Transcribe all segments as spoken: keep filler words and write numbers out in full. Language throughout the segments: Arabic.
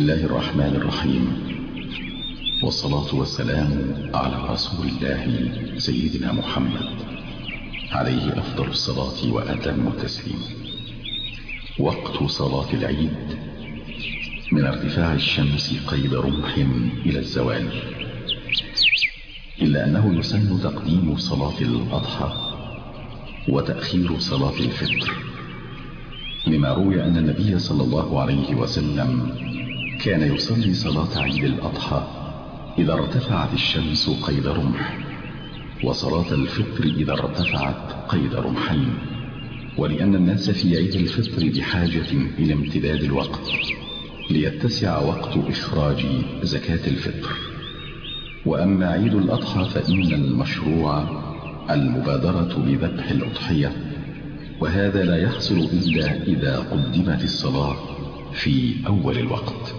الله الرحمن الرحيم، والصلاة والسلام على رسول الله سيدنا محمد عليه أفضل الصلاة وأتم التسليم. وقت صلاة العيد من ارتفاع الشمس قيد رمح إلى الزوال، إلا أنه يسن تقديم صلاة الأضحى وتأخير صلاة الفطر، لما روي أن النبي صلى الله عليه وسلم كان يصلي صلاة عيد الأضحى إذا ارتفعت الشمس قيد رمح، وصلاة الفطر إذا ارتفعت قيد رمحين، ولأن الناس في عيد الفطر بحاجة إلى امتداد الوقت ليتسع وقت إخراج زكاة الفطر. وأما عيد الأضحى فإن المشروع المبادرة بذبح الأضحية، وهذا لا يحصل إلا إذا قدمت الصلاة في أول الوقت.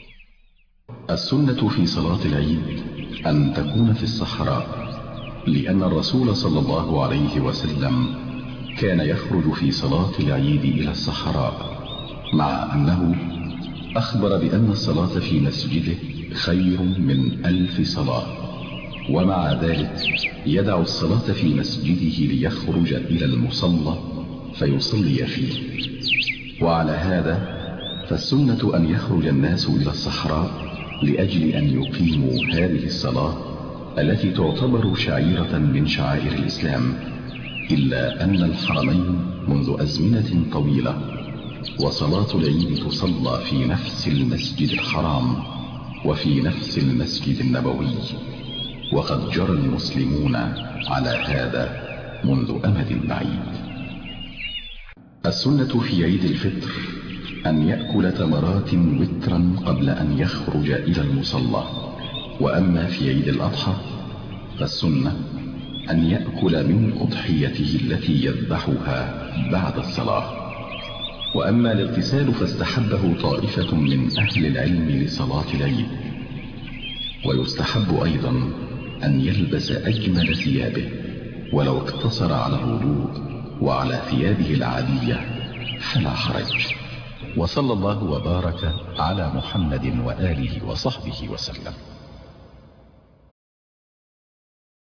السنة في صلاة العيد أن تكون في الصحراء، لأن الرسول صلى الله عليه وسلم كان يخرج في صلاة العيد إلى الصحراء، مع أنه أخبر بأن الصلاة في مسجده خير من ألف صلاة، ومع ذلك يدع الصلاة في مسجده ليخرج إلى المصلى فيصلي فيه. وعلى هذا فالسنة أن يخرج الناس إلى الصحراء لأجل أن يقيموا هذه الصلاة التي تعتبر شعيرة من شعائر الإسلام، إلا أن الحرمين منذ أزمنة طويلة وصلاة العيد تصلى في نفس المسجد الحرام وفي نفس المسجد النبوي، وقد جرى المسلمون على هذا منذ أمد بعيد. السنة في عيد الفطر أن يأكل تمرات وترا قبل أن يخرج إلى المصلى، وأما في عيد الأضحى فالسنة أن يأكل من أضحيته التي يذبحها بعد الصلاة. وأما الاغتسال فاستحبه طائفة من أهل العلم لصلاة العيد، ويستحب أيضا أن يلبس أجمل ثيابه ولو اقتصر على الوضوء وعلى ثيابه العادية فلا حرج. وصلى الله وبارك على محمد وآله وصحبه وسلم.